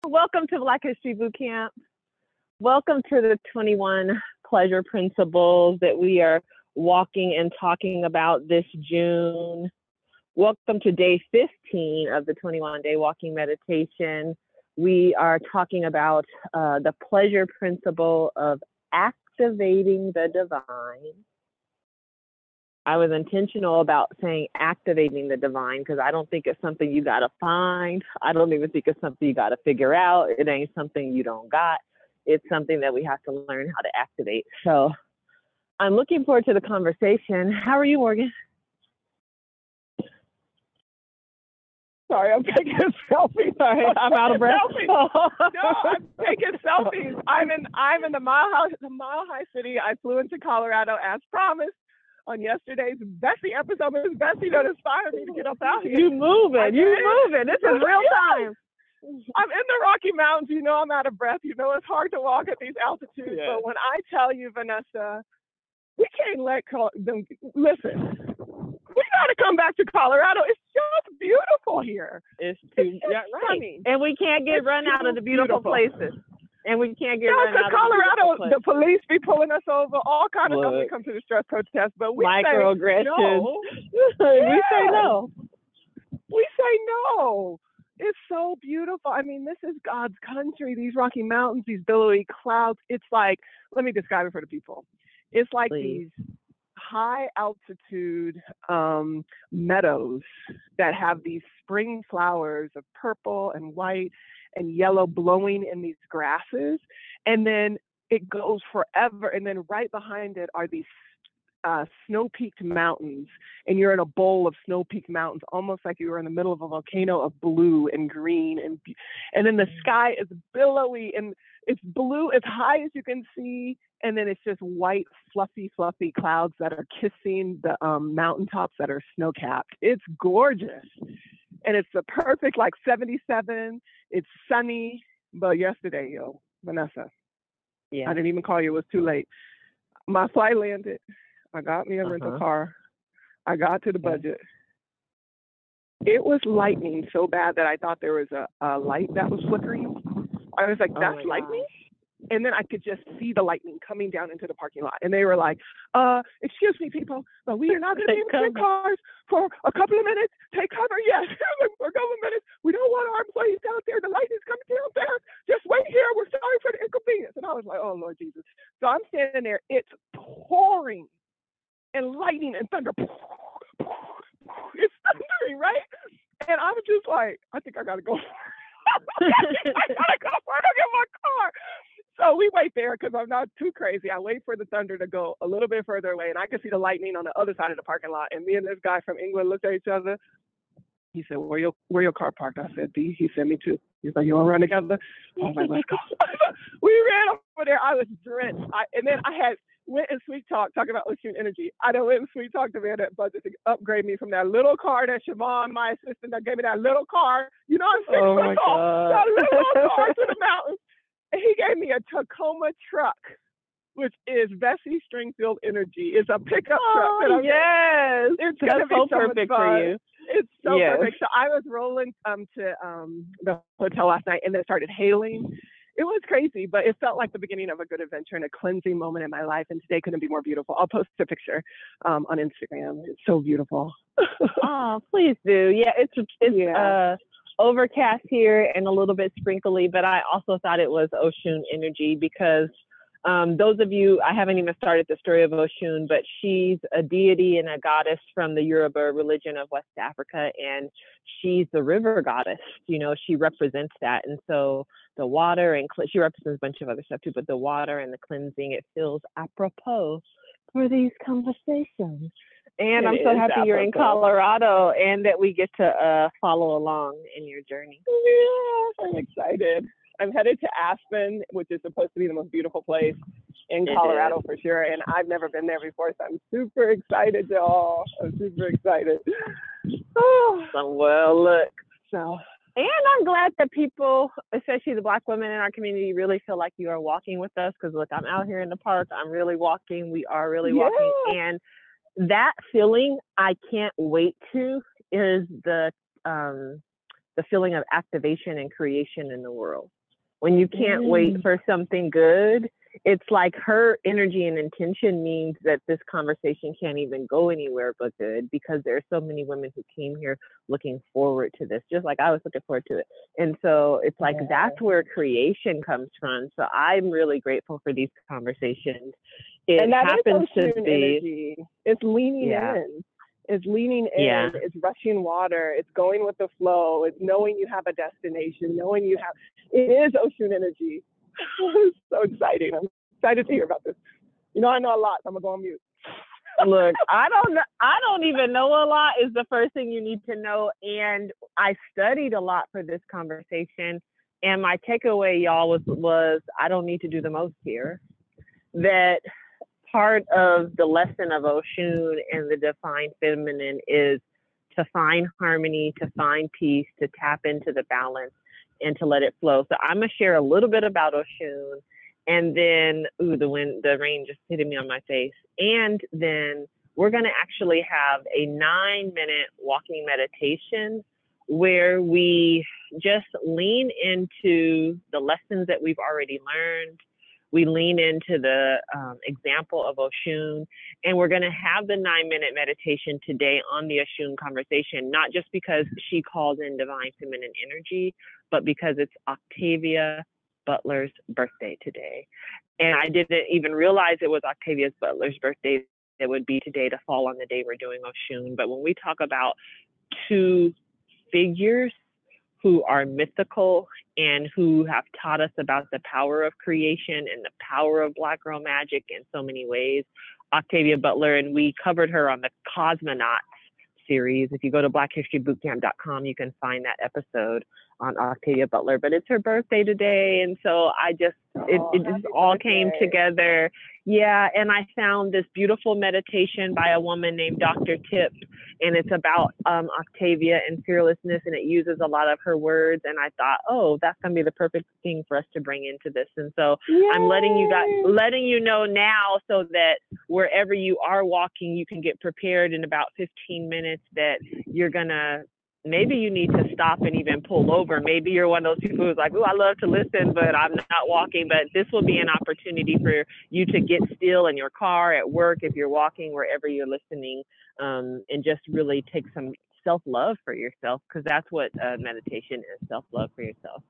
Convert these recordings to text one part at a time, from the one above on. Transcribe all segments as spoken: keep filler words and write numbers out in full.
Welcome to Black History Boot Camp. Welcome to the twenty-one pleasure principles that we are walking and talking about this June. Welcome to day fifteen of the twenty-one day walking meditation. We are talking about uh, the pleasure principle of activating the divine. I was intentional about saying activating the divine because I don't think it's something you got to find. I don't even think it's something you got to figure out. It ain't something you don't got. It's something that we have to learn how to activate. So I'm looking forward to the conversation. How are you, Morgan? Sorry, I'm taking a selfie. Sorry, I'm out of breath. No, I'm taking selfies. I'm in I'm in the Mile High, the Mile High City. I flew into Colorado as promised on yesterday's Bessie episode. Miss Bessie that inspired me to get up out here. You moving, you moving. This is real time. I'm in the Rocky Mountains. You know I'm out of breath. You know it's hard to walk at these altitudes. Yeah. But when I tell you, Vanessa, we can't let them listen. We gotta come back to Colorado. It's just beautiful here. It's too it's yeah, right. Funny. And we can't get it's run out of the beautiful, beautiful places. And we can't get no, run out Colorado, of the, the police be pulling us over, all kind of stuff when it comes to the stress protest. But we microaggressions. say no. We say no. We say no. It's so beautiful. I mean, this is God's country. These Rocky Mountains, these billowy clouds. It's like, let me describe it for the people. It's like Please. These high altitude um, meadows that have these spring flowers of purple and white and yellow blowing in these grasses. And then it goes forever. And then right behind it are these uh, snow-peaked mountains. And you're in a bowl of snow-peaked mountains, almost like you were in the middle of a volcano of blue and green. And, and then the sky is billowy and it's blue as high as you can see. And then it's just white, fluffy, fluffy clouds that are kissing the um, mountaintops that are snow-capped. It's gorgeous. And it's the perfect, like seventy-seven. It's sunny. But yesterday, yo, Vanessa, yeah. I didn't even call you. It was too late. My flight landed. I got me a uh-huh. rental car. I got to the budget. It was lightning so bad that I thought there was a, a light that was flickering. I was like, that's oh lightning? Gosh. And then I could just see the lightning coming down into the parking lot. And they were like, uh, excuse me, people, but we are not going to be in cars for a couple of minutes. Take cover, yes, for a couple of minutes. We don't want our employees out there. The lightning's coming down there. Just wait here. We're sorry for the inconvenience. And I was like, oh, Lord Jesus. So I'm standing there. It's pouring and lightning and thunder. It's thundering, right? And I was just like, I think I got to go. I got to go for it. I'll get my car. So we wait there because I'm not too crazy. I wait for the thunder to go a little bit further away, and I could see the lightning on the other side of the parking lot. And me and this guy from England looked at each other. He said, where your where your car parked? I said, D. He said, me too. He's like, you want to run together? I was like, let's go. We ran over there. I was drenched. I, and then I had went and sweet talk, talking about Ocean Energy. I done went and sweet talked the man at Budget to upgrade me from that little car that Siobhan, my assistant, that gave me that little car. You know what I'm saying? Oh my God. That little car to the mountains. And he gave me a Tacoma truck, which is Vesey Stringfield Energy. It's a pickup oh, truck. Oh, yes. It's That's gonna be so so perfect much fun. for you. It's so yes. perfect. So I was rolling um, to um, the hotel last night, and then it started hailing. It was crazy, but it felt like the beginning of a good adventure and a cleansing moment in my life. And today couldn't be more beautiful. I'll post a picture um, on Instagram. It's so beautiful. Oh, please do. Yeah, it's it's yeah. uh overcast here and a little bit sprinkly, but I also thought it was Oshun energy because um, those of you, I haven't even started the story of Oshun, but she's a deity and a goddess from the Yoruba religion of West Africa, and she's the river goddess. You know, she represents that. And so the water and she represents a bunch of other stuff too, but the water and the cleansing, it feels apropos for these conversations. And it I'm so happy apropos. You're in Colorado and that we get to uh, follow along in your journey. Yeah, I'm excited. I'm headed to Aspen, which is supposed to be the most beautiful place in It Colorado is. for sure. And I've never been there before, so I'm super excited, y'all. I'm super excited. Oh, so, well, look. So, and I'm glad that people, especially the Black women in our community, really feel like you are walking with us. Because look, I'm out here in the park. I'm really walking. We are really yeah. walking. And that feeling I can't wait to is the um, the feeling of activation and creation in the world. When you can't wait Mm. for something good, it's like her energy and intention means that this conversation can't even go anywhere but good, because there are so many women who came here looking forward to this, just like I was looking forward to it. And so it's like, Yeah. that's where creation comes from. So I'm really grateful for these conversations. It And that is happens to Oshun be, energy. It's leaning yeah, in. It's leaning in. yeah, It's rushing water. It's going with the flow. It's knowing you have a destination. Knowing you have. It is Oshun energy. It's so exciting. I'm excited to hear about this. You know, I know a lot. So I'm gonna go on mute. look, I don't know. I don't even know a lot is the first thing you need to know. And I studied a lot for this conversation. And my takeaway, y'all, was, was I don't need to do the most here. That part of the lesson of Oshun and the divine feminine is to find harmony, to find peace, to tap into the balance, and to let it flow. So I'm gonna share a little bit about Oshun, and then, ooh, the wind, the rain just hitting me on my face. And then we're gonna actually have a nine minute walking meditation where we just lean into the lessons that we've already learned. We lean into the um, example of Oshun, and we're going to have the nine minute meditation today on the Oshun conversation, not just because she calls in divine feminine energy, but because it's Octavia Butler's birthday today. And I didn't even realize it was Octavia Butler's birthday that would be today to fall on the day we're doing Oshun. But when we talk about two figures who are mythical and who have taught us about the power of creation and the power of Black girl magic in so many ways, Octavia Butler, and we covered her on the Cosmonauts series. If you go to black history boot camp dot com, you can find that episode on Octavia Butler. But it's her birthday today, and so I just, it, Oh, it just happy all birthday. came together. Yeah, and I found this beautiful meditation by a woman named Doctor Tip, and it's about um, Octavia and fearlessness, and it uses a lot of her words. And I thought, oh, that's gonna be the perfect thing for us to bring into this. And so Yay. I'm letting you guys, letting you know now, so that wherever you are walking, you can get prepared in about fifteen minutes that you're gonna, maybe you need to stop and even pull over. Maybe you're one of those people who's like, oh, I love to listen, but I'm not walking. But this will be an opportunity for you to get still in your car, at work, if you're walking, wherever you're listening, um, and just really take some self-love for yourself, because that's what uh, meditation is, self-love for yourself.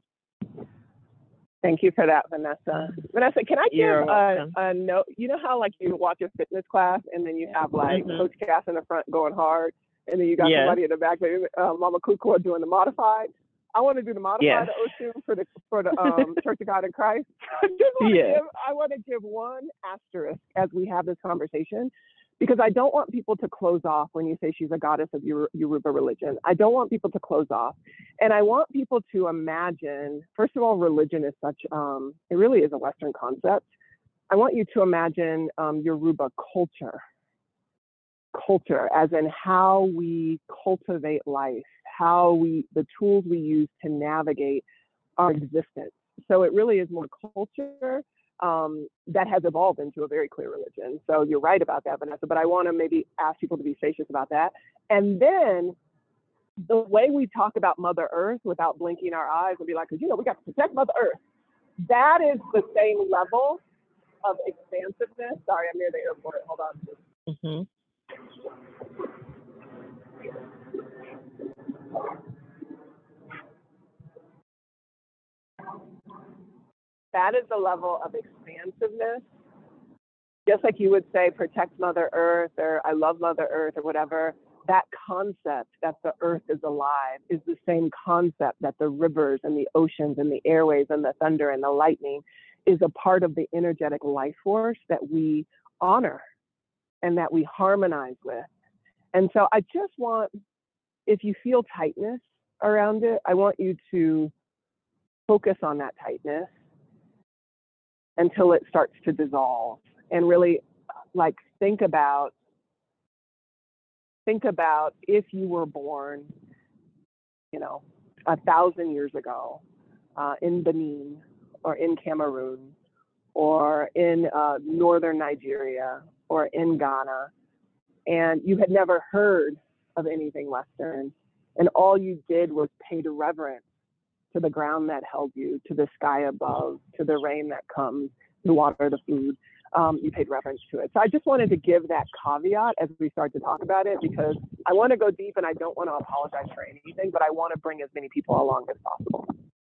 Thank you for that, Vanessa. Vanessa, can I You're give a, welcome. a note? You know how like you watch a fitness class and then you have like Mhm. Coach Cass in the front going hard, and then you got Yes. somebody in the back, uh, Mama Kukua doing the modified. I want to do the modified Yes. Oshun for the for the um, Church of God in Christ. I just want to Yeah. give I want to give one asterisk as we have this conversation, because I don't want people to close off when you say she's a goddess of Yor- Yoruba religion. I don't want people to close off. And I want people to imagine, first of all, religion is such, um, it really is a Western concept. I want you to imagine um, Yoruba culture, culture as in how we cultivate life, how we, the tools we use to navigate our existence. So it really is more culture um, that has evolved into a very clear religion. So you're right about that, Vanessa, but I want to maybe ask people to be spacious about that. And then the way we talk about Mother Earth without blinking our eyes and be like, 'cause, you know, we got to protect Mother Earth. That is the same level of expansiveness. Sorry, I'm near the airport. Hold on. Mm-hmm. That is the level of expansiveness. Just like you would say, protect Mother Earth, or I love Mother Earth, or whatever, that concept that the earth is alive is the same concept that the rivers and the oceans and the airways and the thunder and the lightning is a part of the energetic life force that we honor and that we harmonize with. And so I just want, if you feel tightness around it, I want you to focus on that tightness until it starts to dissolve, and really like think about think about if you were born, you know, a thousand years ago uh, in Benin or in Cameroon or in uh, northern Nigeria or in Ghana, and you had never heard of anything Western, and all you did was pay reverence to the ground that held you, to the sky above, to the rain that comes, the water, the food. Um, you paid reverence to it. So I just wanted to give that caveat as we start to talk about it, because I want to go deep and I don't want to apologize for anything, but I want to bring as many people along as possible.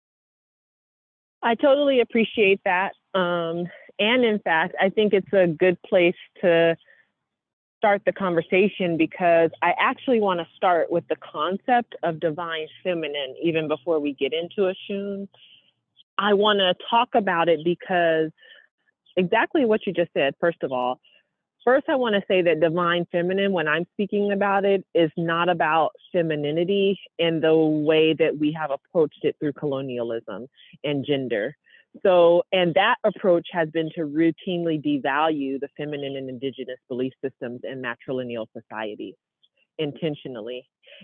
I totally appreciate that. Um, and in fact, I think it's a good place to start the conversation, because I actually want to start with the concept of divine feminine even before we get into Oshun. I want to talk about it because exactly what you just said. First of all, first I want to say that divine feminine, when I'm speaking about it, is not about femininity in the way that we have approached it through colonialism and gender. So, and that approach has been to routinely devalue the feminine and indigenous belief systems in matrilineal societies intentionally.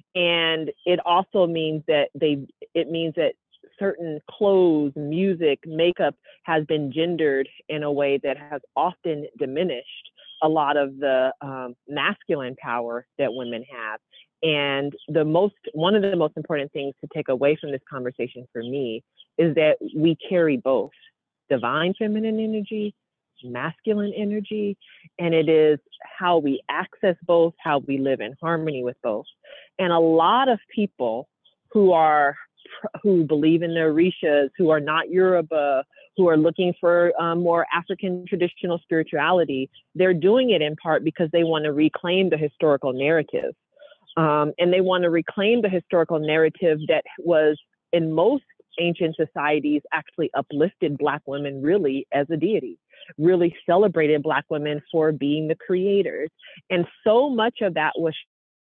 And it also means that they, it means that certain clothes, music, makeup has been gendered in a way that has often diminished a lot of the um, masculine power that women have. And the most, one of the most important things to take away from this conversation for me is that we carry both divine feminine energy, masculine energy, and it is how we access both, how we live in harmony with both. And a lot of people who are who believe in their Orishas, who are not Yoruba, who are looking for um, more African traditional spirituality, they're doing it in part because they want to reclaim the historical narrative. Um, and they want to reclaim the historical narrative that was, in most ancient societies, actually uplifted Black women really as a deity, really celebrated Black women for being the creators. And so much of that was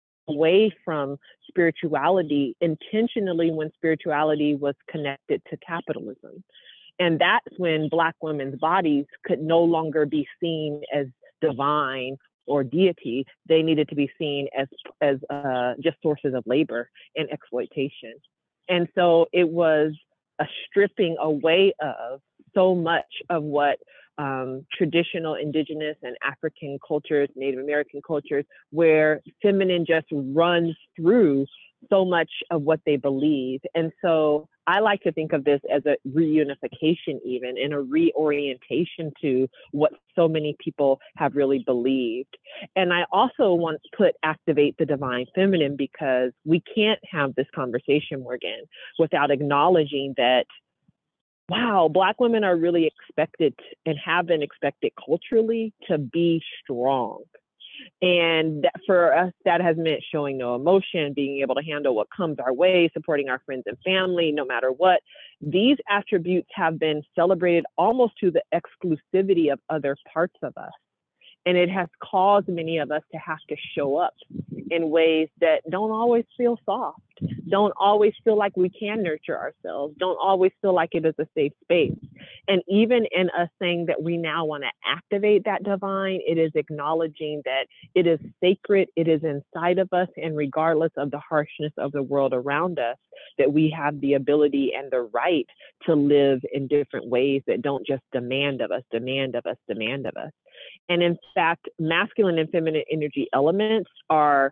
away from spirituality intentionally when spirituality was connected to capitalism. And that's when Black women's bodies could no longer be seen as divine or deity. They needed to be seen as, as uh, just sources of labor and exploitation. And so it was a stripping away of so much of what um, traditional indigenous and African cultures, Native American cultures, where feminine just runs through so much of what they believe. And so I like to think of this as a reunification even, and a reorientation to what so many people have really believed. And I also want to put activate the divine feminine, because we can't have this conversation, Morgan, without acknowledging that, wow, Black women are really expected and have been expected culturally to be strong. And that, for us, that has meant showing no emotion, being able to handle what comes our way, supporting our friends and family, no matter what. These attributes have been celebrated almost to the exclusivity of other parts of us. And it has caused many of us to have to show up in ways that don't always feel soft, don't always feel like we can nurture ourselves, don't always feel like it is a safe space. And even in us saying that we now want to activate that divine, it is acknowledging that it is sacred, it is inside of us, and regardless of the harshness of the world around us, that we have the ability and the right to live in different ways that don't just demand of us, demand of us, demand of us. And in fact, masculine and feminine energy elements are,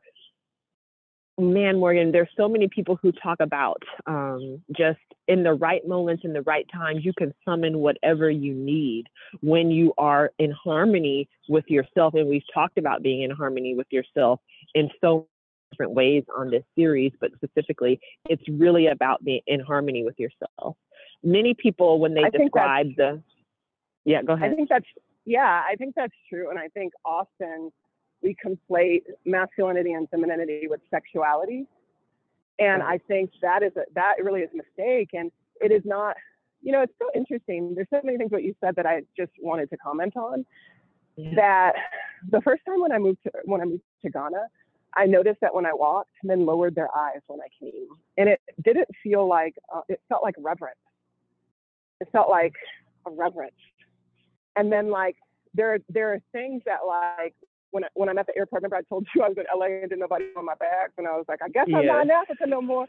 man, Morgan, there's so many people who talk about um, just in the right moments, in the right times, you can summon whatever you need when you are in harmony with yourself. And we've talked about being in harmony with yourself in so different ways on this series, but specifically, it's really about being in harmony with yourself. Many people, when they I describe the, yeah, go ahead. I think that's, yeah, I think that's true. And I think often we conflate masculinity and femininity with sexuality. And I think that is a, that really is a mistake. And it is not, you know, it's so interesting. There's so many things what you said that I just wanted to comment on. Yeah. That the first time when I moved to when I moved to Ghana, I noticed that when I walked, men lowered their eyes when I came, and it didn't feel like uh, it felt like reverence. It felt like a reverence. And then like there there are things that like when I, when I'm at the airport, remember I told you I was in L A and didn't nobody on my bags, and I was like, I guess I'm yeah. not in Africa no more.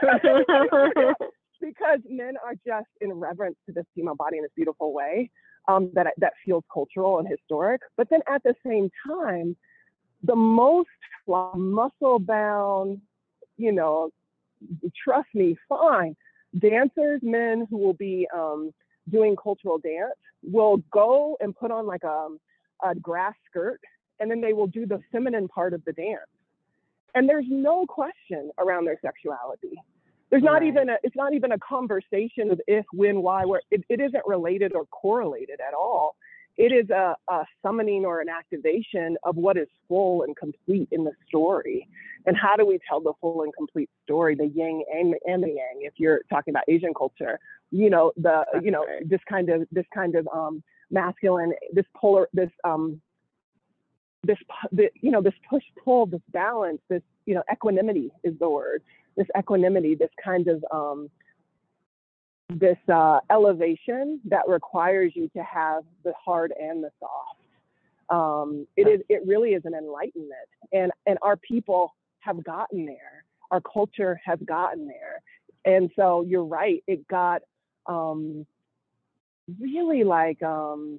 Because men are just in reverence to this female body in this beautiful way um, that that feels cultural and historic. But then at the same time, the most muscle bound, you know, trust me, fine. dancers, men who will be um, doing cultural dance, will go and put on like a, a grass skirt, and then they will do the feminine part of the dance. And there's no question around their sexuality. There's not Right. even a, it's not even a conversation of if, when, why, where. It, it isn't related or correlated at all. It is a, a summoning or an activation of what is full and complete in the story. And how do we tell the full and complete story, the yin and, and the yang, if you're talking about Asian culture, you know, the, That's you know, right. this kind of, this kind of um, masculine, this polar, this, um, this, the, you know, this push pull, this balance, this, you know, equanimity is the word, this equanimity, this kind of, um, this uh, elevation that requires you to have the hard and the soft. Um, it is, it really is an enlightenment, and and our people have gotten there. Our culture has gotten there, and so you're right. It got um, really like um,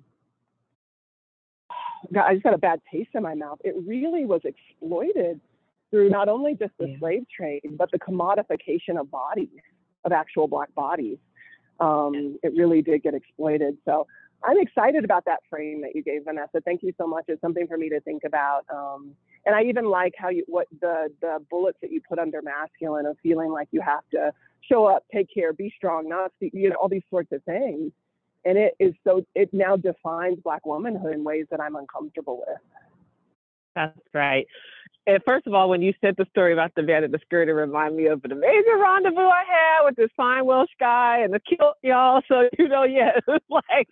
God, I just got a bad taste in my mouth. It really was exploited through not only just the Yeah. slave trade, but the commodification of bodies, of actual Black bodies. Um, it really did get exploited. So I'm excited about that frame that you gave, Vanessa. Thank you so much. It's something for me to think about. Um, and I even like how you, what the, the bullets that you put under masculine of feeling like you have to show up, take care, be strong, not, you know, all these sorts of things. And it is so, it now defines Black womanhood in ways that I'm uncomfortable with. That's right. And first of all, when you said the story about the man in the skirt, it reminded me of an amazing rendezvous I had with this fine Welsh guy and the kilt, y'all. So, you know, yeah, it's like,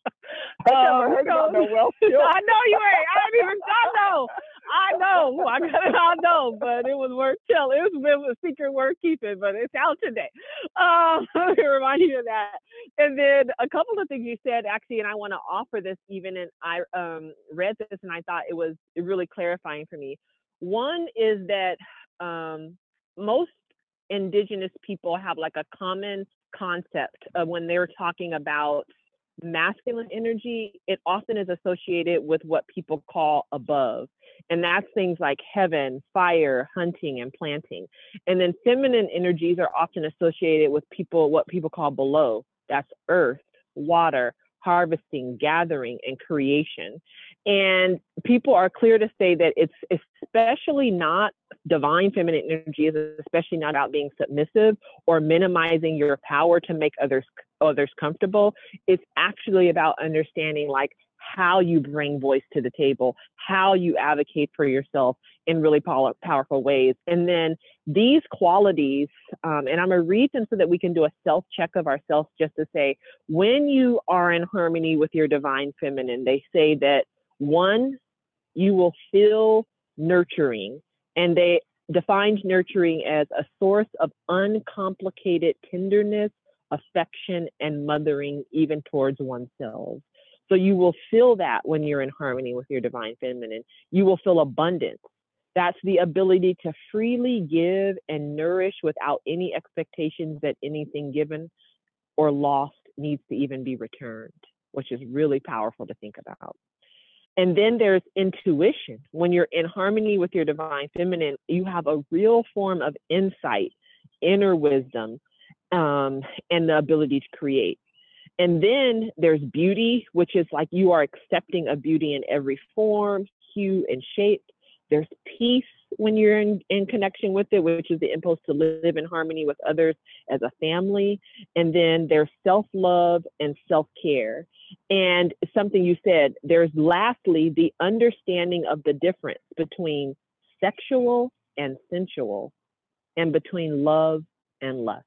I've um, never heard you know, about no Welsh kilt. I know you ain't. I didn't even, I know. I know. I got it, I know, but it was worth telling. It was a bit of a secret worth keeping, but it's out today. Um, it reminded me of that. And then a couple of things you said, actually, and I want to offer this even, and I um, read this and I thought it was really clarifying for me. One is that um, most indigenous people have like a common concept of when they're talking about masculine energy, it often is associated with what people call above. And that's things like heaven, fire, hunting, and planting. And then feminine energies are often associated with people, what people call below. That's earth, water, harvesting, gathering, and creation. And people are clear to say that it's especially not divine feminine energy is especially not about being submissive or minimizing your power to make others others comfortable. It's actually about understanding like how you bring voice to the table, how you advocate for yourself in really power, powerful ways. And then these qualities, um, and I'm gonna read them so that we can do a self-check of ourselves just to say, when you are in harmony with your divine feminine, they say that one, you will feel nurturing, and they defined nurturing as a source of uncomplicated tenderness, affection, and mothering, even towards oneself. So you will feel that when you're in harmony with your divine feminine. You will feel abundance. That's the ability to freely give and nourish without any expectations that anything given or lost needs to even be returned, which is really powerful to think about. And then there's intuition. When you're in harmony with your divine feminine, you have a real form of insight, inner wisdom, um, and the ability to create. And then there's beauty, which is like you are accepting of beauty in every form, hue, and shape. There's peace when you're in, in connection with it, which is the impulse to live in harmony with others as a family. And then there's self-love and self-care. And something you said, there's lastly the understanding of the difference between sexual and sensual, and between love and lust.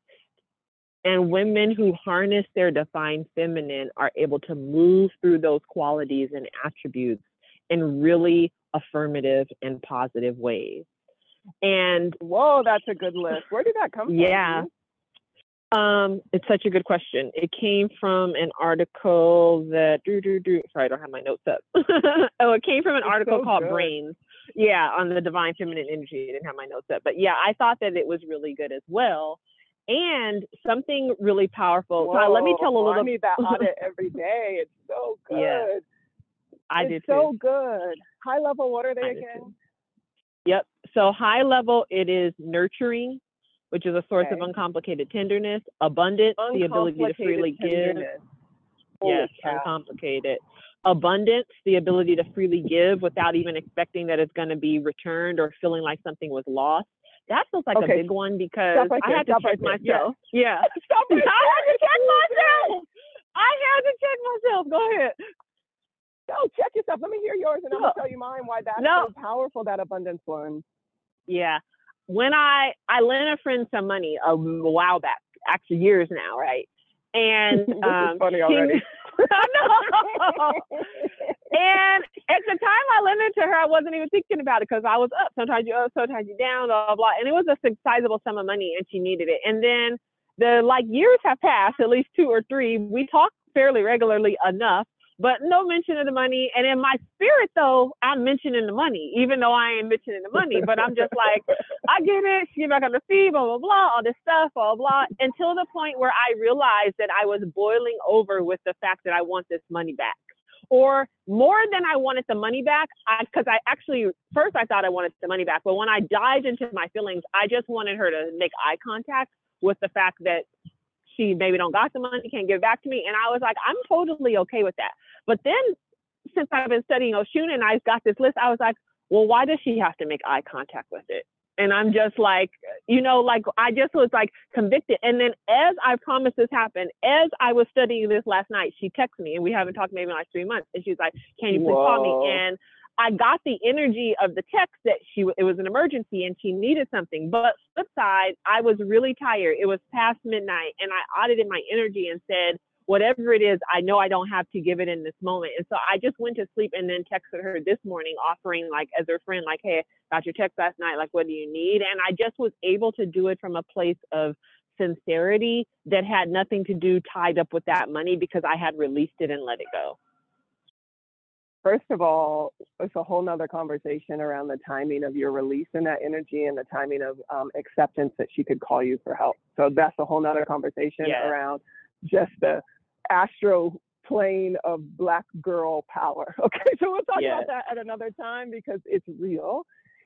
And women who harness their divine feminine are able to move through those qualities and attributes in really affirmative and positive ways. And whoa, that's a good list. Where did that come from? Yeah. Um, it's such a good question. It came from an article that, doo, doo, doo, sorry, I don't have my notes up. oh, it came from an it's article so called good. Brains. Yeah, on the divine feminine energy. I didn't have my notes up. But yeah, I thought that it was really good as well. And something really powerful. Whoa, so let me tell a little. I need that audit every day. It's so good. Yeah, I it's did so too. good. High level, what are they I again? Yep. So high level, it is nurturing. which is a source Okay. of uncomplicated tenderness. Abundance, the ability to freely give. Yes, uncomplicated. Abundance, the ability to freely give without even expecting that it's going to be returned or feeling like something was lost. That feels like Okay. a big one because right I there. had to Stop check right there. myself. Yeah. Stop I right had to there. check myself. I had to check myself. Go ahead. No, check yourself. Let me hear yours, and I'm No. gonna tell you mine. Why that's No. so powerful. That abundance one. Yeah. When I I lent a friend some money a while back, actually years now, right? And this um, is funny she, already. I know. And at the time I lent it to her, I wasn't even thinking about it because I was up. Sometimes you're up, sometimes you're down, blah, blah, blah. And it was a sizable sum of money and she needed it. And then the like years have passed, at least two or three. We talk fairly regularly enough, but no mention of the money. And in my spirit, though, I'm mentioning the money, even though I ain't mentioning the money. But I'm just like, I get it. She get back on the feed, blah, blah, blah, all this stuff, blah, blah, until the point where I realized that I was boiling over with the fact that I want this money back. Or more than I wanted the money back, because I, I actually, first I thought I wanted the money back, but when I dived into my feelings, I just wanted her to make eye contact with the fact that she maybe don't got the money, can't give it back to me. And I was like, I'm totally okay with that. But then since I've been studying Oshun and I got this list, I was like, well, why does she have to make eye contact with it? And I'm just like, you know, like I just was like convicted. And then as I promised this happened, as I was studying this last night, she texted me and we haven't talked maybe in like three months. And she's like, can you please Whoa. call me? And I got the energy of the text that she, it was an emergency and she needed something. But flip side, I was really tired. It was past midnight and I audited my energy and said, whatever it is, I know I don't have to give it in this moment. And so I just went to sleep and then texted her this morning, offering like as her friend, like, hey, got your text last night. Like, what do you need? And I just was able to do it from a place of sincerity that had nothing to do tied up with that money because I had released it and let it go. First of all, it's a whole nother conversation around the timing of your release in that energy and the timing of um, acceptance that she could call you for help. So that's a whole nother conversation Yeah. around just the astro plane of Black girl power. Okay, so we'll talk Yeah. about that at another time because it's real.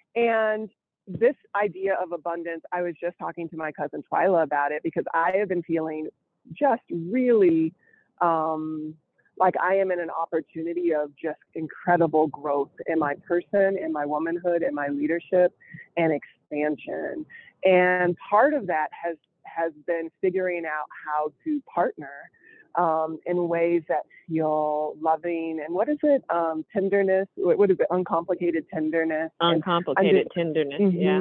And this idea of abundance, I was just talking to my cousin Twyla about it because I have been feeling just really um, like I am in an opportunity of just incredible growth in my person, in my womanhood, in my leadership and expansion. And part of that has has been figuring out how to partner um, in ways that feel loving. And what is it? Um, tenderness. What, what is it? Uncomplicated tenderness. Uncomplicated just, tenderness. Mm-hmm. Yeah.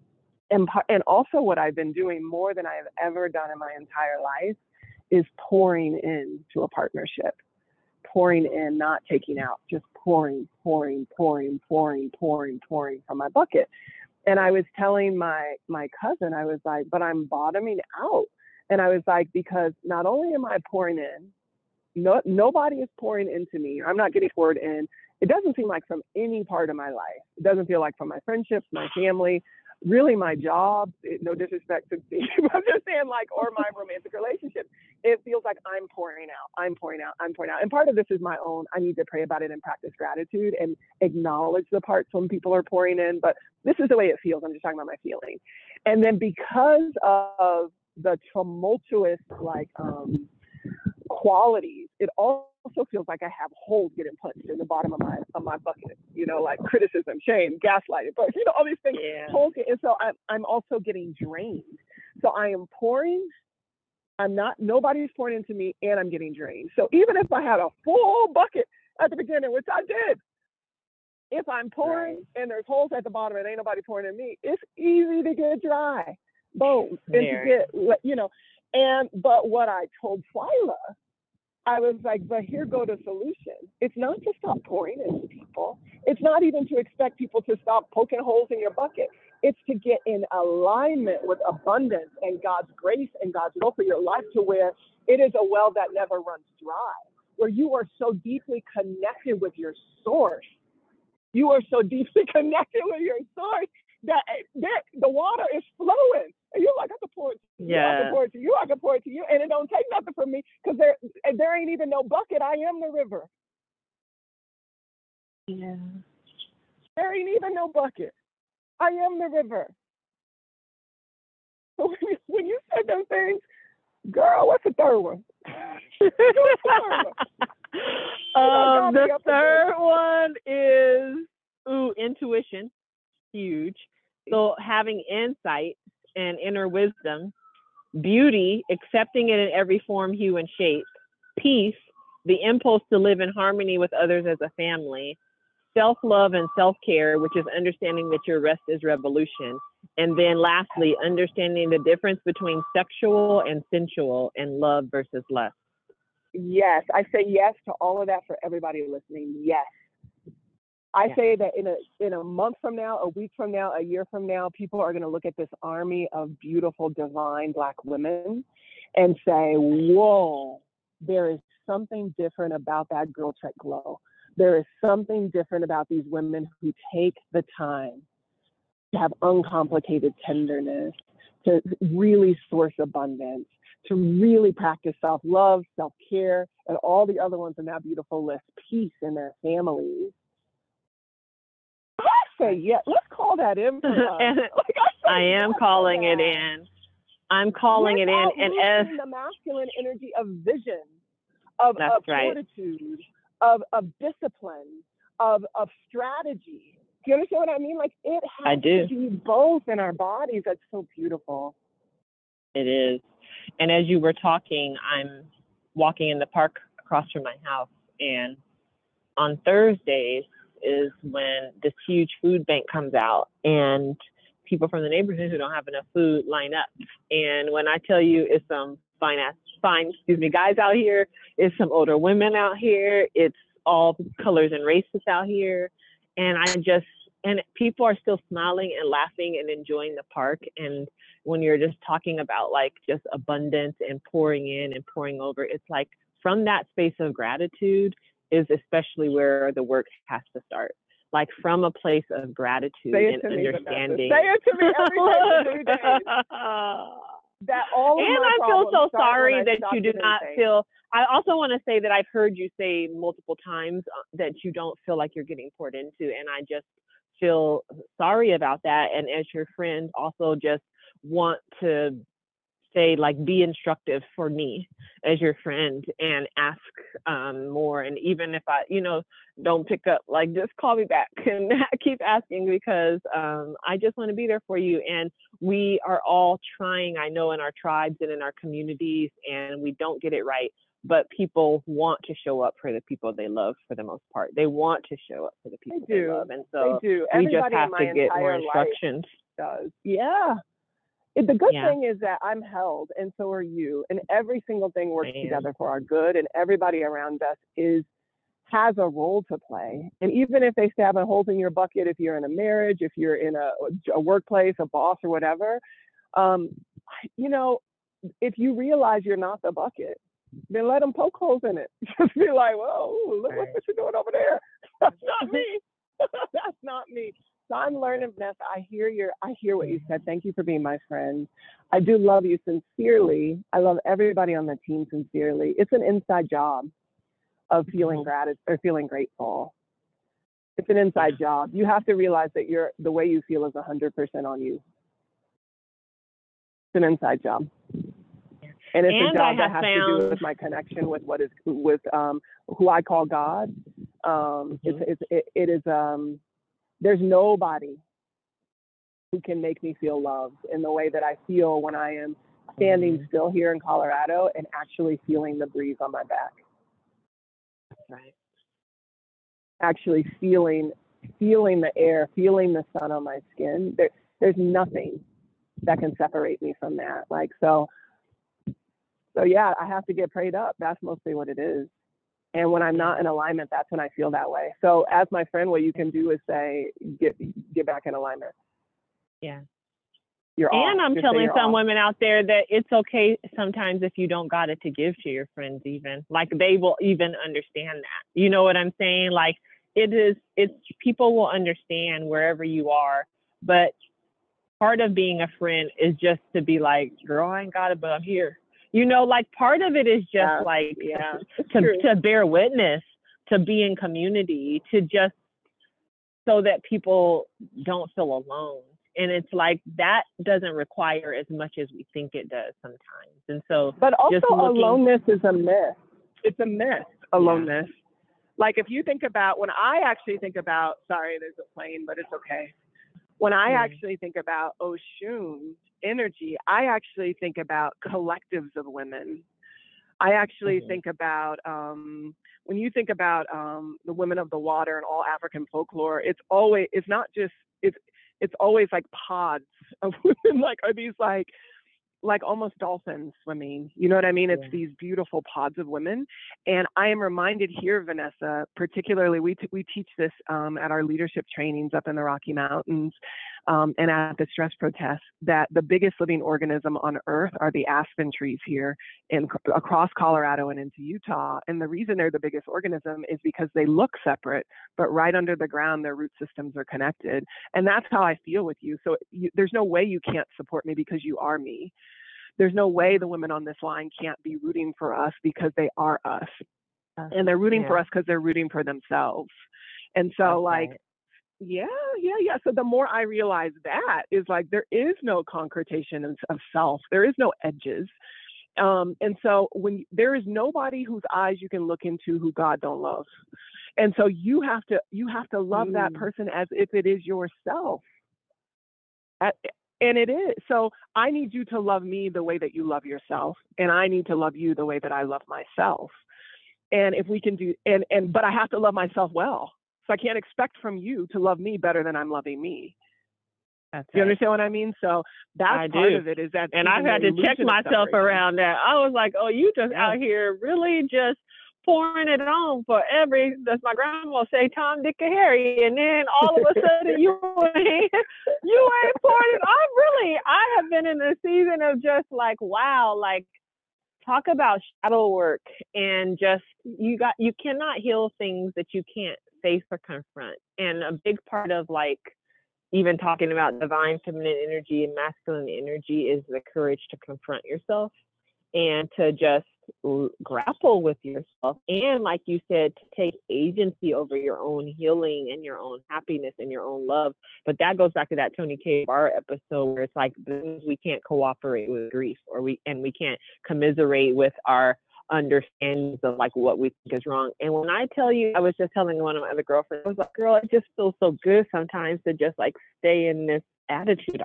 And and also what I've been doing more than I have ever done in my entire life is pouring into a partnership. Pouring in, not taking out, just pouring, pouring, pouring, pouring, pouring, pouring from my bucket. And I was telling my my cousin, I was like, but I'm bottoming out. And I was like, because not only am I pouring in, no, nobody is pouring into me. I'm not getting poured in. It doesn't seem like from any part of my life. It doesn't feel like from my friendships, my family, really my job. It, no disrespect to Steve, I'm just saying like, or my romantic relationship. It feels like I'm pouring out, I'm pouring out, I'm pouring out. And part of this is my own. I need to pray about it and practice gratitude and acknowledge the parts when people are pouring in. But this is the way it feels. I'm just talking about my feeling. And then because of the tumultuous like um, qualities, it also feels like I have holes getting punched in the bottom of my of my bucket. You know, like criticism, shame, gaslighting, but you know all these things. Yeah. Holes, and so I'm I'm also getting drained. So I am pouring. I'm not. Nobody's pouring into me, and I'm getting drained. So even if I had a full bucket at the beginning, which I did, if I'm pouring right. and there's holes at the bottom and ain't nobody pouring in me, it's easy to get dry. Boom, and to get, you know. And but what I told Twyla, I was like, but here go the solution. It's not to stop pouring into people. It's not even to expect people to stop poking holes in your bucket. It's to get in alignment with abundance and God's grace and God's will for your life to where it is a well that never runs dry, where you are so deeply connected with your source. You are so deeply connected with your source that, that the water is flowing. And you're like, I can pour it to you, yeah. I can pour it to you, I can pour it to you. And it don't take nothing from me because there, there ain't even no bucket. I am the river. Yeah. There ain't even no bucket. I am the river. when you, when you said them things, girl, what's the third one? What's the third one? Um, the third one is, ooh, intuition, huge. So having insight and inner wisdom, beauty, accepting it in every form, hue, and shape, peace, the impulse to live in harmony with others as a family, self-love and self-care, which is understanding that your rest is revolution. And then lastly, understanding the difference between sexual and sensual and love versus lust. Yes, I say yes to all of that for everybody listening. Yes. I yeah. say that in a in a month from now, a week from now, a year from now, people are going to look at this army of beautiful, divine Black women and say, whoa, there is something different about that Girl Trek glow. There is something different about these women who take the time to have uncomplicated tenderness, to really source abundance, to really practice self-love, self-care, and all the other ones in that beautiful list, peace in their families. I say, yeah, let's call that in for us. Like, I, I am calling it in. I'm calling it in. And as the masculine energy of vision, of, That's of right. fortitude, of, of discipline, of, of strategy. Do you understand what I mean? Like, it has I do. to be both in our bodies. That's so beautiful. It is. And as you were talking, I'm walking in the park across from my house, and on Thursdays is when this huge food bank comes out, and people from the neighborhood who don't have enough food line up. And when I tell you it's some fine ass, fine, excuse me, guys out here, it's some older women out here, it's all colors and races out here. And I just, and people are still smiling and laughing and enjoying the park. And when you're just talking about like just abundance and pouring in and pouring over, it's like from that space of gratitude is especially where the work has to start. Like from a place of gratitude and understanding. Say it to me every day, every day. That all of and my I feel so sorry I that you do not anything. feel, I also want to say that I've heard you say multiple times that you don't feel like you're getting poured into, and I just feel sorry about that. And as your friend, also just want to say, like, be instructive for me as your friend and ask um, more. And even if I, you know, don't pick up, like, just call me back and keep asking, because um, I just want to be there for you. And we are all trying, I know, in our tribes and in our communities, and we don't get it right. But people want to show up for the people they love for the most part. They want to show up for the people they, they love. And so they do. we Everybody just have to get more instructions. Does. Yeah. It, the good yeah. thing is that I'm held, and so are you. And every single thing works Man. together for our good. And everybody around us is has a role to play. And even if they stab a hole in your bucket, if you're in a marriage, if you're in a, a workplace, a boss or whatever, um, you know, if you realize you're not the bucket, then let them poke holes in it. Just be like, whoa, look what you're doing over there. That's not me. That's not me. So I'm learning, Vanessa. I hear your, I hear what you said. Thank you for being my friend. I do love you sincerely. I love everybody on the team sincerely. It's an inside job of feeling gratitude or feeling grateful. It's an inside job. You have to realize that you're, the way you feel is one hundred percent on you. It's an inside job. And it's and a job that has found... to do with my connection with what is, with um, who I call God. Um, mm-hmm. It's, it's, it, it is, um, there's nobody who can make me feel loved in the way that I feel when I am standing mm-hmm. still here in Colorado and actually feeling the breeze on my back. Right. Actually feeling, feeling the air, feeling the sun on my skin. There, there's nothing that can separate me from that. Like, so, so yeah, I have to get prayed up. That's mostly what it is. And when I'm not in alignment, that's when I feel that way. So as my friend, what you can do is say, get get back in alignment. Yeah. You're and off. I'm Just telling some off. women out there that it's okay sometimes if you don't got it to give to your friends, even. Like, they will even understand that. You know what I'm saying? Like, it is, it's, people will understand wherever you are. But part of being a friend is just to be like, girl, I ain't got it, but I'm here. You know, like, part of it is just yeah, like yeah, to, to bear witness, to be in community, to just so that people don't feel alone. And it's like that doesn't require as much as we think it does sometimes. And so, but also just looking, aloneness is a myth. It's a myth, aloneness. Yeah. Like if you think about, when I actually think about, sorry, there's a plane, but it's okay. When I yeah. actually think about Oshun energy, I actually think about collectives of women. I actually mm-hmm. think about, um, when you think about um, the women of the water and all African folklore, it's always, it's not just, it's, it's always like pods of women, like, are these like, like almost dolphins swimming, you know what I mean? It's yeah. these beautiful pods of women. And I am reminded here, Vanessa, particularly, we, t- we teach this um, at our leadership trainings up in the Rocky Mountains um, and at the stress protests, that the biggest living organism on earth are the aspen trees here in across Colorado and into Utah. And the reason they're the biggest organism is because they look separate, but right under the ground, their root systems are connected. And that's how I feel with you. So you, there's no way you can't support me because you are me. There's no way the women on this line can't be rooting for us because they are us. And they're rooting yeah. for us because they're rooting for themselves. And so That's like, right. yeah, yeah, yeah. So the more I realize that is like, there is no concretation of, of self. There is no edges. Um, and so when there is nobody whose eyes you can look into who God don't love. And so you have to, you have to love mm. that person as if it is yourself. At, And it is. So I need you to love me the way that you love yourself. And I need to love you the way that I love myself. And if we can do, and, and, but I have to love myself well. So I can't expect from you to love me better than I'm loving me. That's you right. understand what I mean? So that's I part do. of it is that. And I've had to check myself around that. I was like, oh, you just yeah. out here really just pouring it on for every, as my grandma say, Tom, Dick, and Harry, and then all of a sudden you ain't, you ain't pouring it. I really, I have been in a season of just like, wow, like talk about shadow work and just, you got, you cannot heal things that you can't face or confront. And a big part of like, even talking about divine feminine energy and masculine energy is the courage to confront yourself and to just grapple with yourself. And like you said, to take agency over your own healing and your own happiness and your own love. But that goes back to that Tony K. Barr episode where it's like, we can't cooperate with grief, or we, and we can't commiserate with our understandings of like what we think is wrong. And when I tell you, I was just telling one of my other girlfriends, I was like, girl, it just feels so good sometimes to just like stay in this attitude.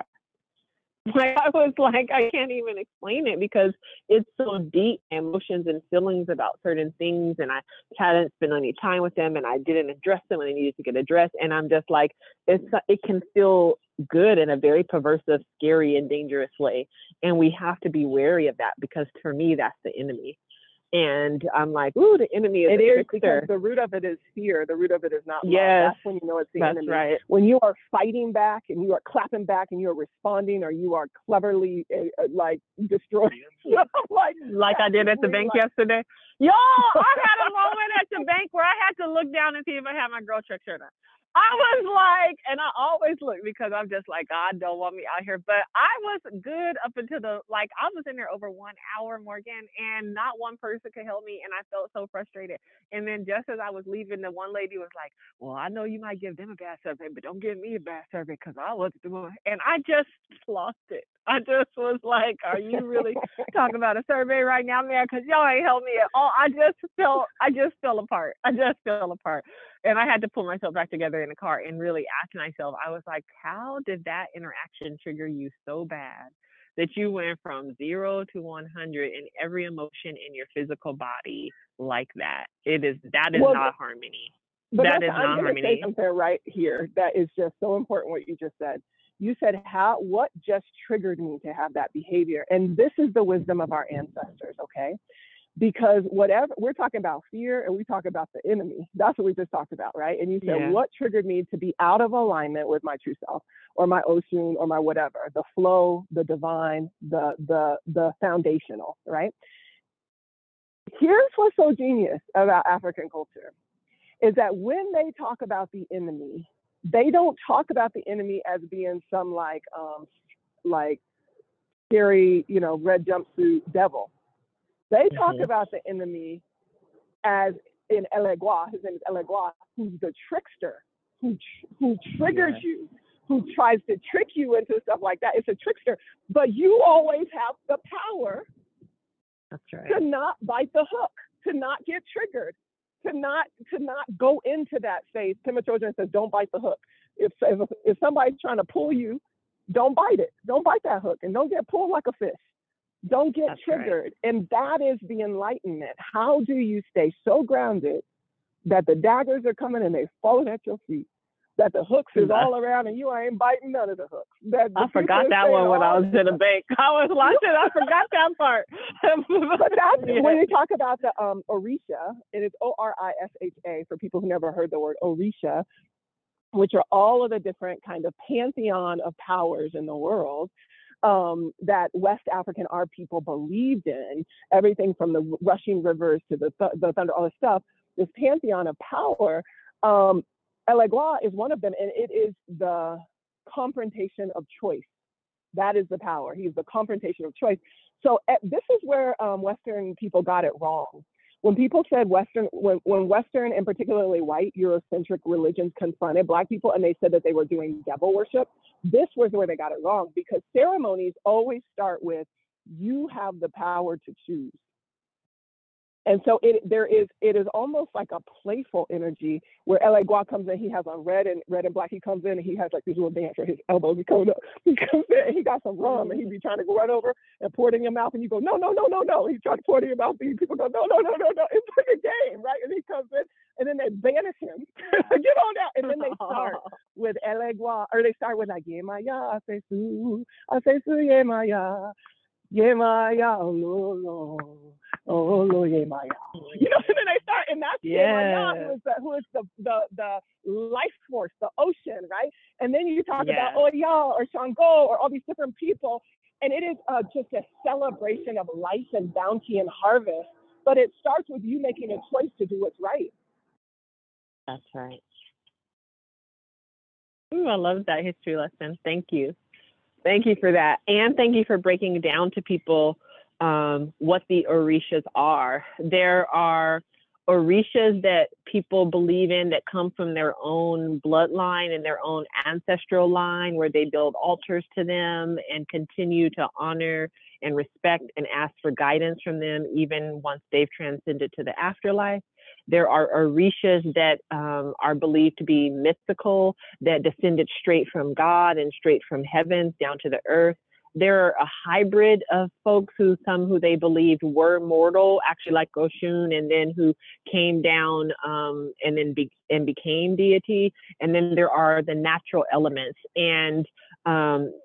Like I was like, I can't even explain it because it's so deep, emotions and feelings about certain things, and I hadn't spent any time with them, and I didn't address them when they needed to get addressed, and I'm just like, it's it can feel good in a very perversive, scary, and dangerous way, and we have to be wary of that because for me, that's the enemy. And I'm like, ooh, the enemy is it a is trickster. Because the root of it is fear. The root of it is not love. Yes, that's when you know it's the that's enemy. Right. When you are fighting back and you are clapping back and you are responding, or you are cleverly uh, like destroying, like like I did at the bank like, yesterday. Yo, I had a moment at the bank where I had to look down and see if I had my girl trick shirt on. I was like, and I always look because I'm just like, God don't want me out here. But I was good up until the, like, I was in there over one hour, Morgan, and not one person could help me. And I felt so frustrated. And then just as I was leaving, the one lady was like, well, I know you might give them a bad survey, but don't give me a bad survey because I was doing, and I just lost it. I just was like, are you really talking about a survey right now, man? Because y'all ain't helped me at all. I just felt, I just fell apart. I just fell apart. And I had to pull myself back together in the car and really ask myself, I was like, how did that interaction trigger you so bad that you went from zero to one hundred in every emotion in your physical body like that? It is, that is well, not harmony. That is not I'm harmony. Say something right here that is just so important what you just said. You said, how, what just triggered me to have that behavior? And this is the wisdom of our ancestors, okay? Because whatever, we're talking about fear and we talk about the enemy. That's what we just talked about, right? And you said, yeah. What triggered me to be out of alignment with my true self or my Oshun or my whatever, the flow, the divine, the, the, the foundational, right? Here's what's so genius about African culture is that when they talk about the enemy, they don't talk about the enemy as being some like, um, like scary, you know, red jumpsuit devil. They talk mm-hmm. about the enemy as in Elegua, his name is Elegua, who's the trickster, who who triggers yeah. you, who tries to trick you into stuff like that. It's a trickster, but you always have the power. That's right. To not bite the hook, to not get triggered, to not to not go into that phase. Pema Chodron says, don't bite the hook. If, if if somebody's trying to pull you, don't bite it. Don't bite that hook, and don't get pulled like a fish. Don't get That's triggered. Right. And that is the enlightenment. How do you stay so grounded that the daggers are coming and they're falling at your feet? That the hooks is all around and you ain't biting none of the hooks. That I forgot that one when I was in a bank. I was watching, I forgot that part. But that's yeah. When you talk about the um, Orisha, and it's O R I S H A for people who never heard the word Orisha, which are all of the different kind of pantheon of powers in the world um, that West African our people believed in, everything from the rushing rivers to the, th- the thunder, all this stuff, this pantheon of power, um, Elegua is one of them, and it is the confrontation of choice. That is the power. He's the confrontation of choice. So uh, this is where um, Western people got it wrong. When people said Western, when, when Western and particularly white Eurocentric religions confronted Black people and they said that they were doing devil worship, this was where they got it wrong, because ceremonies always start with, you have the power to choose. And so it there is it is almost like a playful energy where Elegua comes in, he has on red and red and black, he comes in and he has like this little dance where his elbows are coming up. He comes in and he got some rum and he be trying to go right over and pour it in your mouth and you go, no, no, no, no, no. He's trying to pour it in your mouth and people go, no, no, no, no, no. It's like a game, right? And he comes in and then they banish him. Get on out. And then they start with Elegua, or they start with like, Yemaya, Asesu, Asesu, Yemaya, Yemaya, lo, lo. Oh, lo, yeah, Maya. You know, and then they start, and that's yeah. Maya, who is the who is the, the the life force, the ocean, right? And then you talk yeah. about Oya or Shango or all these different people, and it is uh, just a celebration of life and bounty and harvest. But it starts with you making a choice to do what's right. That's right. Ooh, I love that history lesson. Thank you, thank you for that, and thank you for breaking down to people Um, what the Orishas are. There are Orishas that people believe in that come from their own bloodline and their own ancestral line, where they build altars to them and continue to honor and respect and ask for guidance from them even once they've transcended to the afterlife. There are Orishas that um, are believed to be mythical, that descended straight from God and straight from heavens down to the earth. There are a hybrid of folks who, some who they believed were mortal, actually like Oshun, and then who came down um, and then be, and became deity. And then there are the natural elements. And um,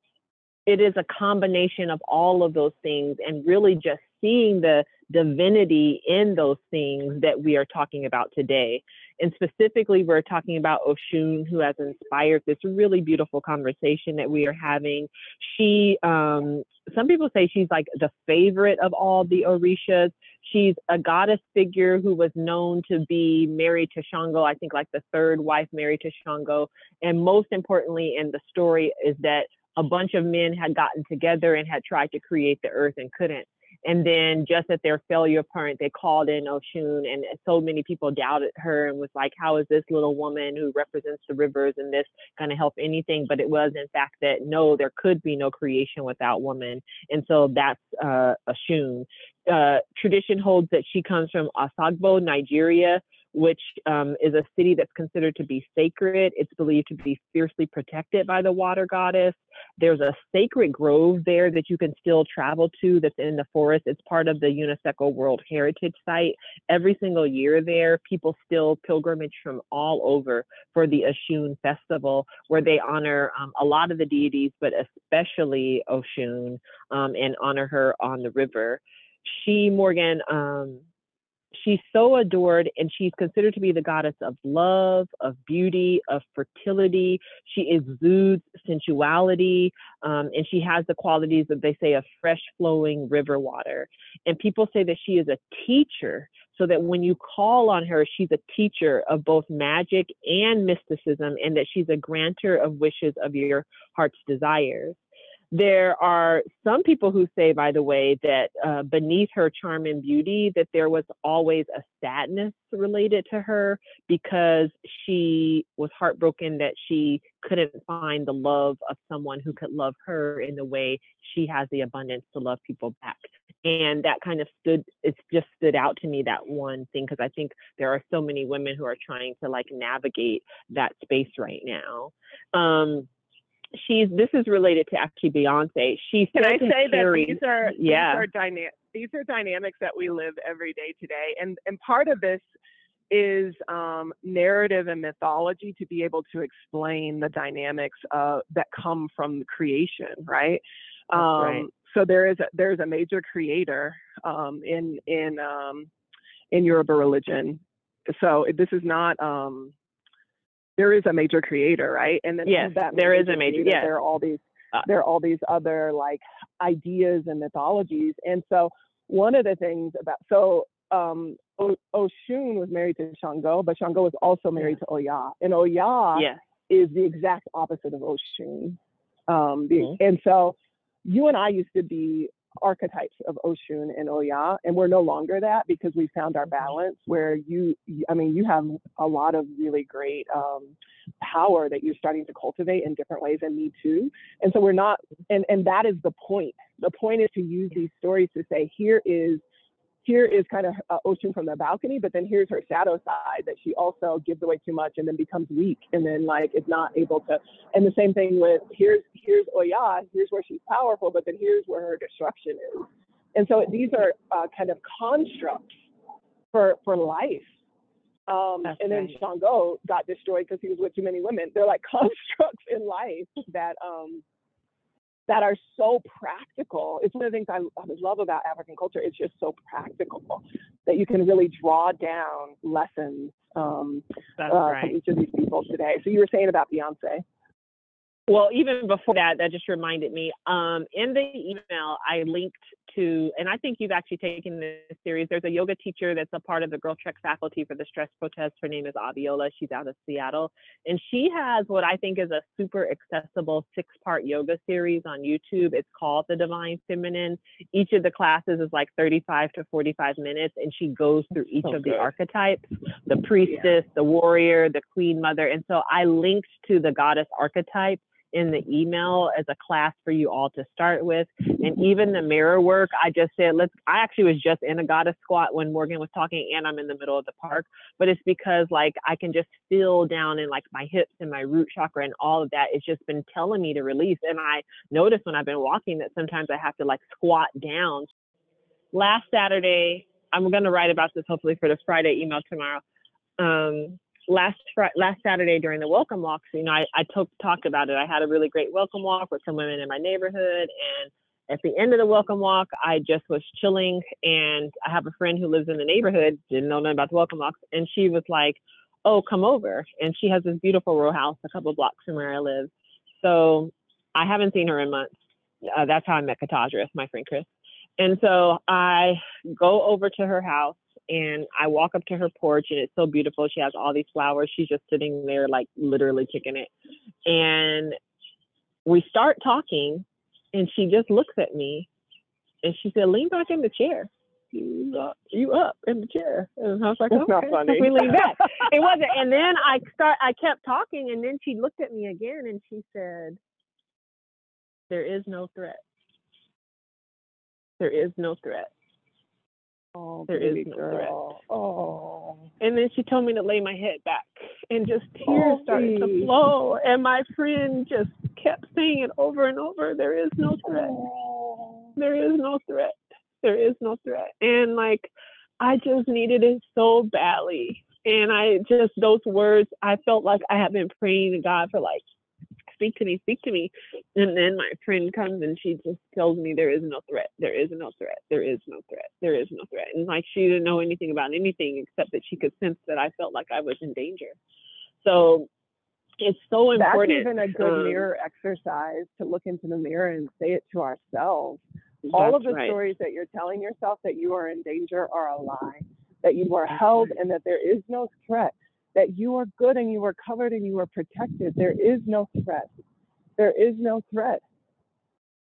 it is a combination of all of those things, and really just seeing the divinity in those things that we are talking about today. And specifically, we're talking about Oshun, who has inspired this really beautiful conversation that we are having. She, um, some people say she's like the favorite of all the Orishas. She's a goddess figure who was known to be married to Shango, I think like the third wife married to Shango. And most importantly in the story is that a bunch of men had gotten together and had tried to create the earth and couldn't. And then just at their failure point, they called in Oshun, and so many people doubted her and was like, how is this little woman who represents the rivers and this going to help anything? But it was in fact that no, there could be no creation without woman. And so that's uh, Oshun. Uh, tradition holds that she comes from Osogbo, Nigeria, which um, is a city that's considered to be sacred. It's believed to be fiercely protected by the water goddess. There's a sacred grove there that you can still travel to that's in the forest. It's part of the UNESCO World Heritage Site. Every single year there, people still pilgrimage from all over for the Oshun Festival, where they honor um, a lot of the deities, but especially Oshun, um, and honor her on the river. She, Morgan, um, she's so adored, and she's considered to be the goddess of love, of beauty, of fertility. She exudes sensuality, um, and she has the qualities that they say of fresh flowing river water. And people say that she is a teacher, so that when you call on her, she's a teacher of both magic and mysticism, and that she's a granter of wishes of your heart's desires. There are some people who say, by the way, that uh, beneath her charm and beauty, that there was always a sadness related to her because she was heartbroken that she couldn't find the love of someone who could love her in the way she has the abundance to love people back. And that kind of stood, it's just stood out to me, that one thing, because I think there are so many women who are trying to like navigate that space right now. Um, she's this is related to actually Beyonce. She Can I say Carrie, that these are yeah. these are dyna- these are dynamics that we live every day today, and and part of this is um, narrative and mythology to be able to explain the dynamics uh, that come from creation, right? That's um, right. So there is a, there's a major creator um, in in um, in Yoruba religion. So this is not. Um, There is a major creator, right? And then yes, that there is a major. Creator, yes. There are all these, uh, there are all these other like ideas and mythologies. And so one of the things about so um, o- Oshun was married to Shango, but Shango was also married yeah. to Oya, and Oya yes. is the exact opposite of Oshun. Um, the, mm-hmm. And so you and I used to be archetypes of Oshun and Oya, and we're no longer that because we found our balance where you, I mean, you have a lot of really great um, power that you're starting to cultivate in different ways, and me too. And so we're not, and, and that is the point. The point is to use these stories to say, here is, here is kind of uh, Oshun from the balcony, but then here's her shadow side that she also gives away too much and then becomes weak and then like is not able to. And the same thing with here's here's Oya, here's where she's powerful, but then here's where her destruction is. And so these are uh, kind of constructs for for life. Um, and then right. Shango got destroyed because he was with too many women. They're like constructs in life that um, that are so practical. It's one of the things I, I love about African culture. It's just so practical that you can really draw down lessons um, That's uh, right. from each of these people today. So you were saying about Beyonce. Well, even before that, that just reminded me, um, in the email, I linked to, and I think you've actually taken this series. There's a yoga teacher that's a part of the Girl Trek faculty for the stress protest. Her name is Aviola. She's out of Seattle. And she has what I think is a super accessible six-part yoga series on YouTube. It's called The Divine Feminine. Each of the classes is like thirty-five to forty-five minutes, and she goes through each so of good. the archetypes, the priestess, yeah. the warrior, the queen mother. And so I linked to the goddess archetype in the email as a class for you all to start with. And even the mirror work, I just said, let's, I actually was just in a goddess squat when Morgan was talking, and I'm in the middle of the park, but it's because like, I can just feel down in like my hips and my root chakra and all of that. It's just been telling me to release. And I noticed when I've been walking that sometimes I have to like squat down. Last Saturday, I'm going to write about this hopefully for the Friday email tomorrow. Um, Last last Saturday during the welcome walks, you know, I, I took, talked about it. I had a really great welcome walk with some women in my neighborhood. And at the end of the welcome walk, I just was chilling. And I have a friend who lives in the neighborhood, didn't know nothing about the welcome walks. And she was like, oh, come over. And she has this beautiful row house a couple of blocks from where I live. So I haven't seen her in months. Uh, that's how I met Katajra, my friend Chris. And so I go over to her house. And I walk up to her porch, and it's so beautiful. She has all these flowers. She's just sitting there, like literally kicking it. And we start talking, and she just looks at me, and she said, "Lean back in the chair. You up, you up in the chair." And I was like, "That's okay. not funny." We lean back. It wasn't. And then I start. I kept talking, and then she looked at me again, and she said, "There is no threat. There is no threat." Oh, there is no girl. threat. Oh. And then she told me to lay my head back, and just tears oh, started to flow. And my friend just kept saying it over and over. There is no threat. Oh. There is no threat. There is no threat. And like, I just needed it so badly. And I just, those words, I felt like I had been praying to God for like, speak to me, speak to me. And then my friend comes and she just tells me there is no threat. There is no threat. There is no threat. There is no threat. And like, she didn't know anything about anything except that she could sense that I felt like I was in danger. So it's so important. That's even a good um, mirror exercise, to look into the mirror and say it to ourselves. All of the right. stories that you're telling yourself that you are in danger are a lie, that you are held and that there is no threat, that you are good and you are covered and you are protected. There is no threat. There is no threat.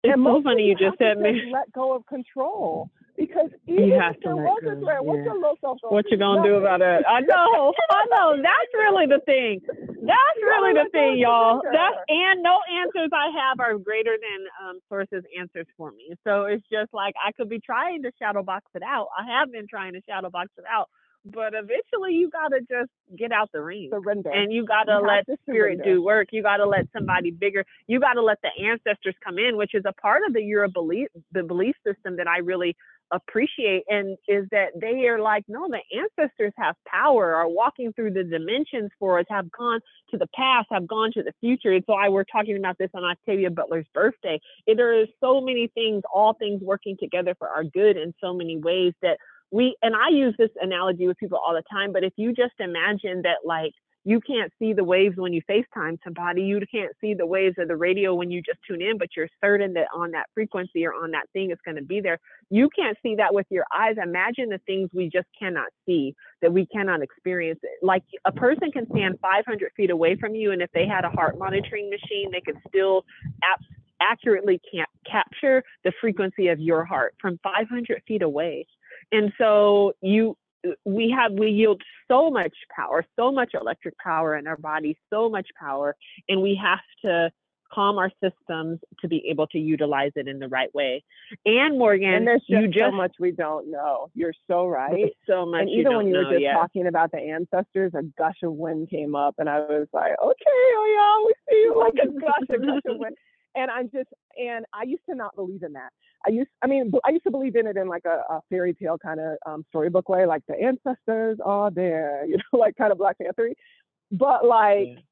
It's and so most funny you you just said, me. Let go of control. Because even you have if to there let was go. a threat, Yeah. what's your low self going What you gonna do about it? I know, I know. That's really the thing. That's really the thing, y'all. That's and no answers I have are greater than um, sources' answers for me. So it's just like I could be trying to shadow box it out. I have been trying to shadow box it out, but eventually you gotta just get out the ring. Surrender. And you gotta you let to spirit surrender. do work. You gotta let somebody bigger. You gotta let the ancestors come in, which is a part of the Euro belief, the belief system that I really appreciate, and is that they are like, no, the ancestors have power, are walking through the dimensions for us, have gone to the past, have gone to the future. It's why we're talking about this on Octavia Butler's birthday. It, there is so many things, all things working together for our good in so many ways that we, and I use this analogy with people all the time, but if you just imagine that, like, you can't see the waves when you FaceTime somebody. You can't see the waves of the radio when you just tune in, but you're certain that on that frequency or on that thing it's going to be there. You can't see that with your eyes. Imagine the things we just cannot see, that we cannot experience. Like a person can stand five hundred feet away from you, and if they had a heart monitoring machine, they could still ap- accurately can't capture the frequency of your heart from five hundred feet away. And so you, we have, we yield so much power, so much electric power in our body, so much power, and we have to calm our systems to be able to utilize it in the right way. And Morgan, and there's just you just so much we don't know. You're so right. So much. And you even don't when you know were just yet. talking about the ancestors, a gush of wind came up, and I was like, okay, oh yeah, we see you like a gush, a gush of wind. And I'm just, and I used to not believe in that. I used, I mean, I used to believe in it in like a, a fairy tale kind of um, storybook way, like the ancestors are there, you know, like kind of Black Panther. But like, yeah.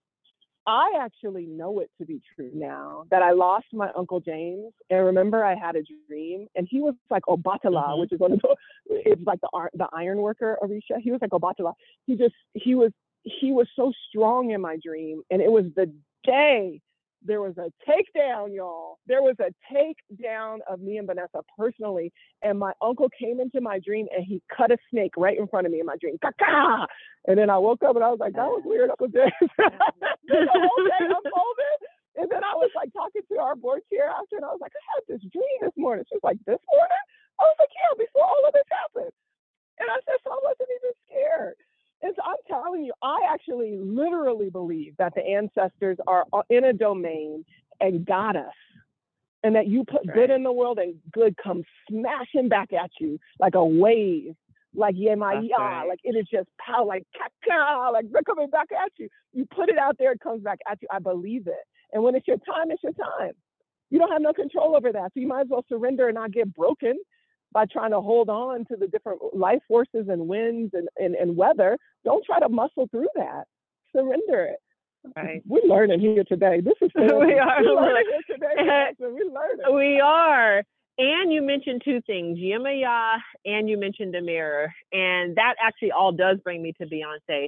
I actually know it to be true now that I lost my Uncle James. And remember, I had a dream, and he was like Obatala, mm-hmm. which is one of the, it's like the the iron worker, Orisha. He was like Obatala. He just, he was, he was so strong in my dream. And it was the day there was a takedown, y'all. There was a takedown of me and Vanessa personally. And my uncle came into my dream and he cut a snake right in front of me in my dream. Ka-ka! And then I woke up and I was like, that was weird, Uncle James. The whole day unfolded. And then I was like talking to our board chair after, and I was like, I had this dream this morning. She was like, this morning? I was like, yeah, before all of this happened. And I said, so I wasn't even scared. And so I'm telling you, I actually literally believe that the ancestors are in a domain and got us. And that you put right. good in the world and good comes smashing back at you like a wave, like yemaya, right. like it is just power, like kaka, like they're coming back at you. You put it out there, it comes back at you. I believe it. And when it's your time, it's your time. You don't have no control over that. So you might as well surrender and not get broken by trying to hold on to the different life forces and winds and, and, and weather. Don't try to muscle through that. Surrender it. Right. We're learning here today. This is we are We're learning here today. We're learning. We are. And you mentioned two things, Yemaya, and you mentioned a mirror. And that actually all does bring me to Beyonce.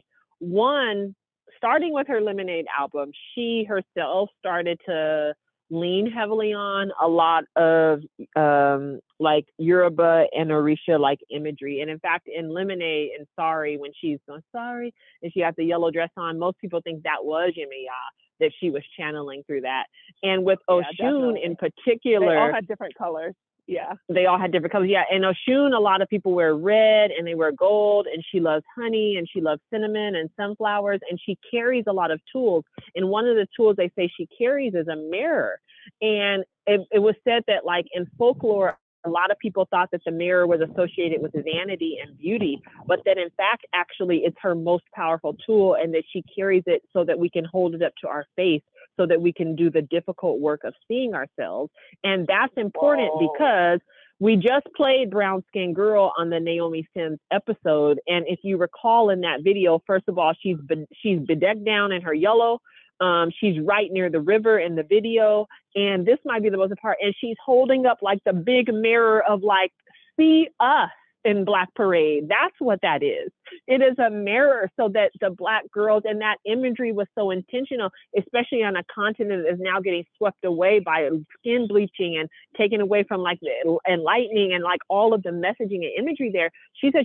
One, starting with her Lemonade album, she herself started to lean heavily on a lot of um, like Yoruba and Orisha like imagery. And in fact, in Lemonade and Sorry, when she's going sorry and she has the yellow dress on, most people think that was Yemaya, that she was channeling through that. And with Oshun yeah, in particular, they all had different colors. Yeah. They all had different colors. Yeah. And Oshun, a lot of people wear red and they wear gold, and she loves honey and she loves cinnamon and sunflowers, and she carries a lot of tools. And one of the tools they say she carries is a mirror. And it, it was said that like in folklore, a lot of people thought that the mirror was associated with vanity and beauty, but that in fact, actually it's her most powerful tool, and that she carries it so that we can hold it up to our face, so that we can do the difficult work of seeing ourselves. And that's important Whoa. Because we just played Brown Skin Girl on the Naomi Sims episode. And if you recall in that video, first of all, she's be- she's bedecked down in her yellow. Um, she's right near the river in the video. And this might be the most important part. And she's holding up like the big mirror of like, see us in Black Parade. That's what that is. It is a mirror so that the Black girls, and that imagery was so intentional, especially on a continent that is now getting swept away by skin bleaching and taken away from like the enlightening and like all of the messaging and imagery there. She said she was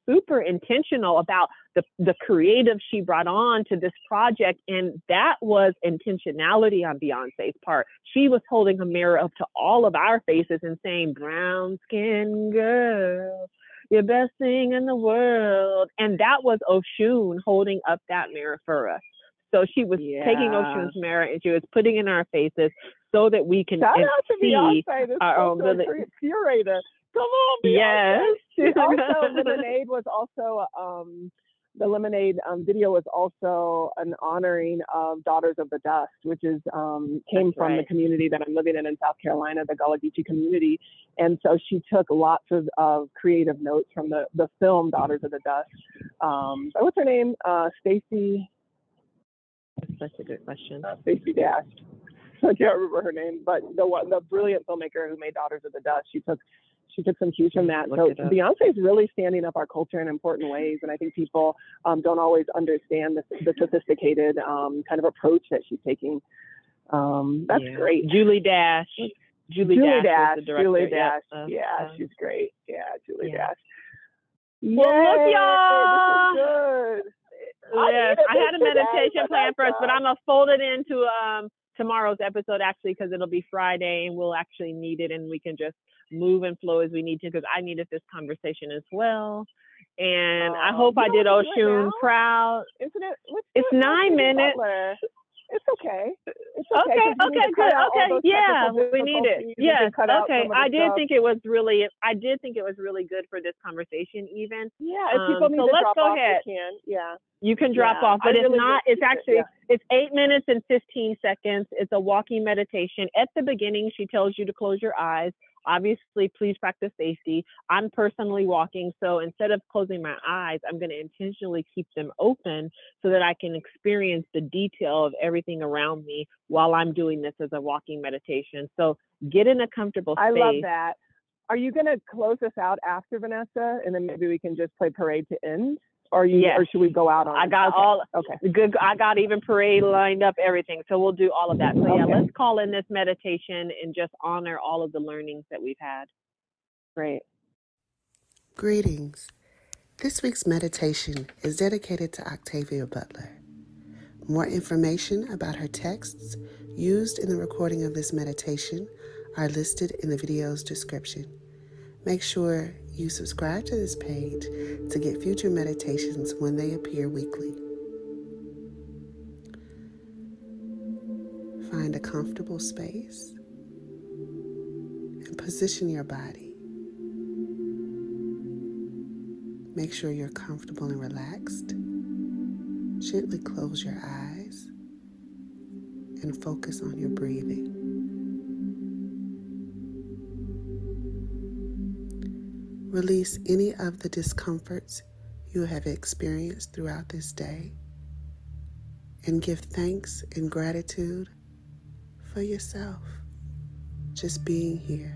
super intentional about the, the creative she brought on to this project. And that was intentionality on Beyonce's part. She was holding a mirror up to all of our faces and saying, brown skin girl, your best thing in the world. And that was Oshun holding up that mirror for us. So she was Yeah. taking Oshun's mirror and she was putting it in our faces so that we can Shout and out to see Beyonce, this our own cultural village. cur- curator. Come on, Beyonce. Yes. She also, Lemonade was also, um, the Lemonade um, video was also an honoring of Daughters of the Dust, which is um, came That's from right. the community that I'm living in in South Carolina, the Gullah Geechee community. And so she took lots of, of creative notes from the, the film Daughters of the Dust. Um, what's her name? Uh, Stacey. That's such a good question. Uh, Stacey Dash. I can't remember her name, but the one, the brilliant filmmaker who made Daughters of the Dust, she took she took some cues from that. Look So it up. Beyonce is really standing up our culture in important ways, and I think people um, don't always understand the, the sophisticated um, kind of approach that she's taking. Um, that's Yeah. great. Julie Dash. Julie, Julie Dash. Dash. was the director. Julie Yep. Dash. Uh, Yeah, uh, she's great. Yeah, Julie yeah. Dash. Well, look, Yay, y'all. This is good. I Yes, needed I this had a today, meditation but plan that's first, but fine. I'm gonna fold it into um tomorrow's episode actually because it'll be Friday and we'll actually need it and we can just move and flow as we need to because I needed this conversation as well. And I Oh, hope you I don't did have to do it Oshun now? proud. Isn't it? Let's do It's it now, nine Katie minutes. Butler. It's okay. It's okay. Okay, 'cause we need okay, to cut good. out all Okay, those yeah, technical we need it. difficulties. We Yes, can cut out okay. some of the I did stuff. think it was really, I did think it was really good for this conversation even. Yeah, if people Um, need so to let's drop go off, ahead. they can. Yeah. You can drop Yeah, off, but I it's really not, did it's think it, actually, yeah. it's eight minutes and fifteen seconds. It's a walking meditation. At the beginning, she tells you to close your eyes. Obviously, please practice safety. I'm personally walking, so instead of closing my eyes, I'm going to intentionally keep them open so that I can experience the detail of everything around me while I'm doing this as a walking meditation. So get in a comfortable space. I love that. Are you going to close us out after Vanessa, and then maybe we can just play Parade to end? Or you, Yes. or should we go out on? I got okay. all Okay. the good. I got even parade lined up, everything. So we'll do all of that. So yeah, Okay. let's call in this meditation and just honor all of the learnings that we've had. Great. Greetings. This week's meditation is dedicated to Octavia Butler. More information about her texts used in the recording of this meditation are listed in the video's description. Make sure you subscribe to this page to get future meditations when they appear weekly. Find a comfortable space and position your body. Make sure you're comfortable and relaxed. Gently close your eyes and focus on your breathing. Release any of the discomforts you have experienced throughout this day and give thanks and gratitude for yourself, just being here.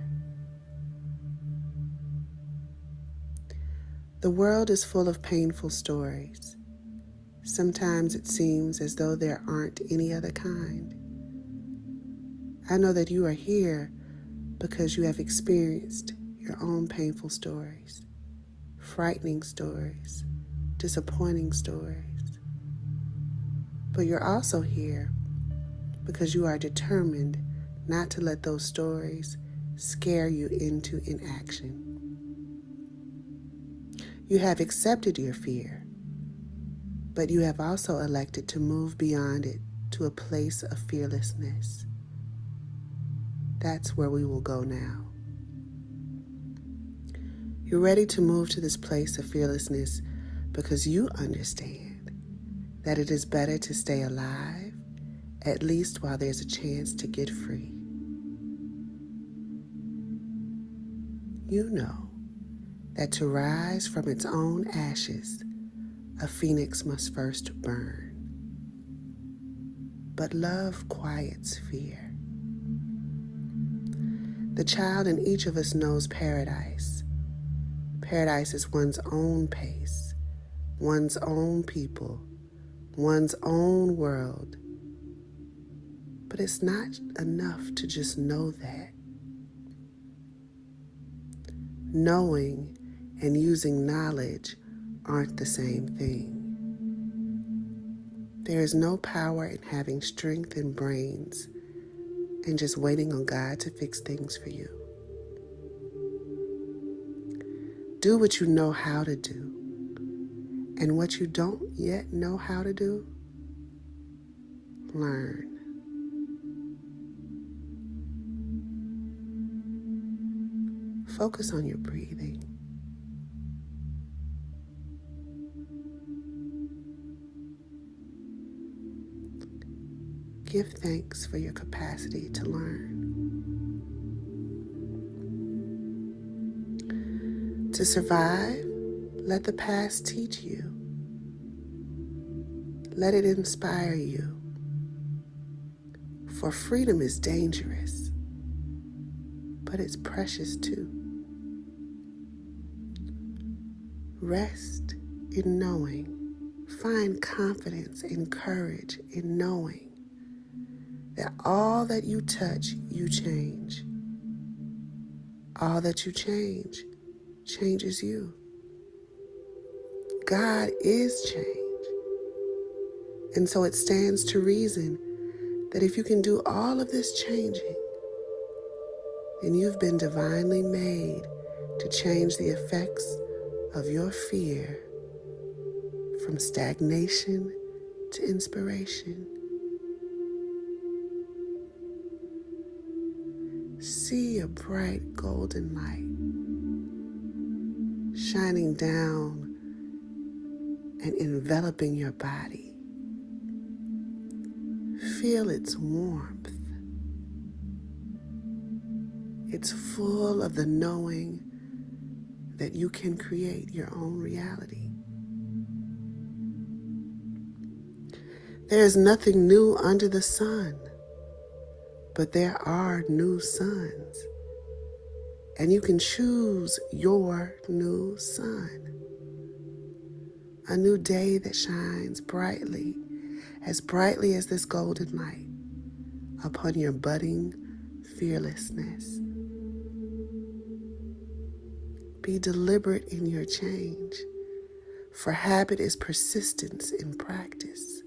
The world is full of painful stories. Sometimes it seems as though there aren't any other kind. I know that you are here because you have experienced your own painful stories, frightening stories, disappointing stories. But you're also here because you are determined not to let those stories scare you into inaction. You have accepted your fear, but you have also elected to move beyond it to a place of fearlessness. That's where we will go now. You're ready to move to this place of fearlessness because you understand that it is better to stay alive, at least while there's a chance to get free. You know that to rise from its own ashes, a phoenix must first burn. But love quiets fear. The child in each of us knows paradise. Paradise is one's own pace, one's own people, one's own world. But it's not enough to just know that. Knowing and using knowledge aren't the same thing. There is no power in having strength and brains and just waiting on God to fix things for you. Do what you know how to do, and what you don't yet know how to do, learn. Focus on your breathing. Give thanks for your capacity to learn. To survive, let the past teach you. Let it inspire you. For freedom is dangerous, but it's precious too. Rest in knowing. Find confidence and courage in knowing that all that you touch, you change. All that you change, changes you. God is change. And so it stands to reason that if you can do all of this changing, then you've been divinely made to change the effects of your fear from stagnation to inspiration. See a bright golden light shining down and enveloping your body. Feel its warmth. It's full of the knowing that you can create your own reality. There is nothing new under the sun, but there are new suns, and you can choose your new sun. A new day that shines brightly, as brightly as this golden light, upon your budding fearlessness. Be deliberate in your change, for habit is persistence in practice.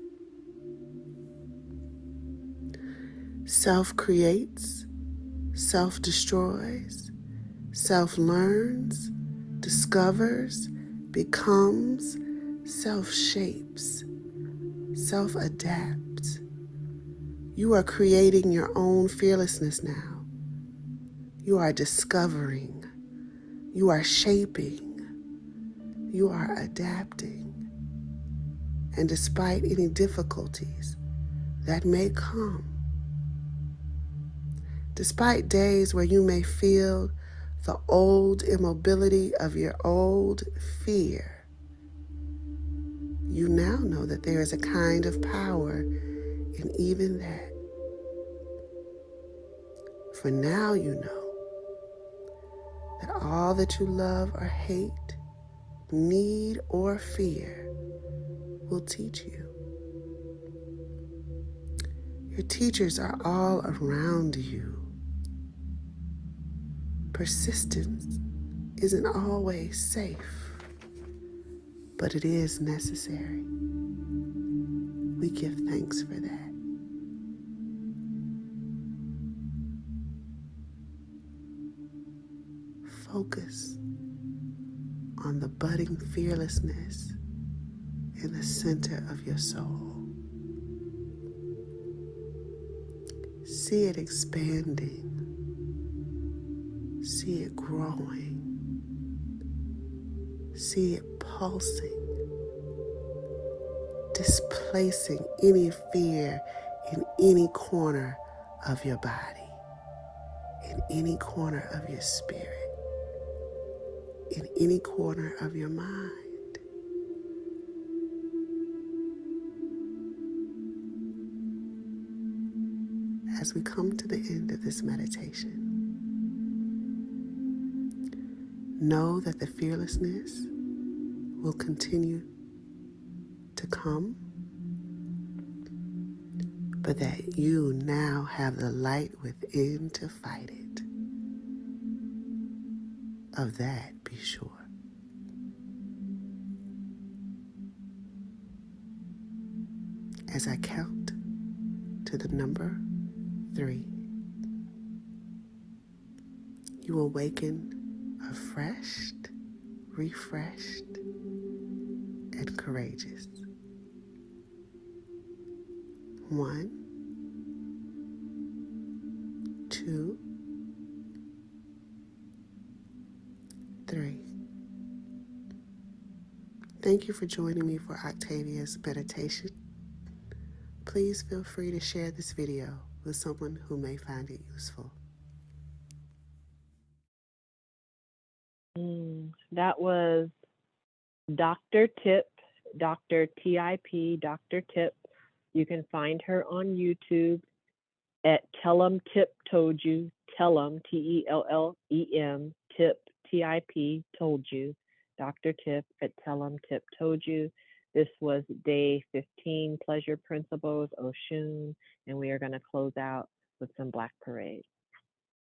Self creates, self destroys, self learns, discovers, becomes, self shapes, self adapts. You are creating your own fearlessness now. You are discovering. You are shaping. You are adapting. And despite any difficulties that may come, despite days where you may feel the old immobility of your old fear, you now know that there is a kind of power in even that. For now you know that all that you love or hate, need or fear will teach you. Your teachers are all around you. Persistence isn't always safe, but it is necessary. We give thanks for that. Focus on the budding fearlessness in the center of your soul. See it expanding. See it growing. See it pulsing, displacing any fear in any corner of your body, in any corner of your spirit, in any corner of your mind. As we come to the end of this meditation, know that the fearlessness will continue to come, but that you now have the light within to fight it. Of that, be sure. as I count to the number three. You awaken refreshed, refreshed, and courageous. One, two, three. Thank you for joining me for Octavia's meditation. Please feel free to share this video with someone who may find it useful. Mm, that was Doctor Tip, Doctor T I P, Doctor Tip. You can find her on YouTube at Tell 'em Tip Told You, Tell 'em, T E L L E M, Tip, T I P, Told You, Doctor Tip at Tell 'em Tip Told You. This was day fifteen, Pleasure Principles, Oshun, and we are going to close out with some Black Parade.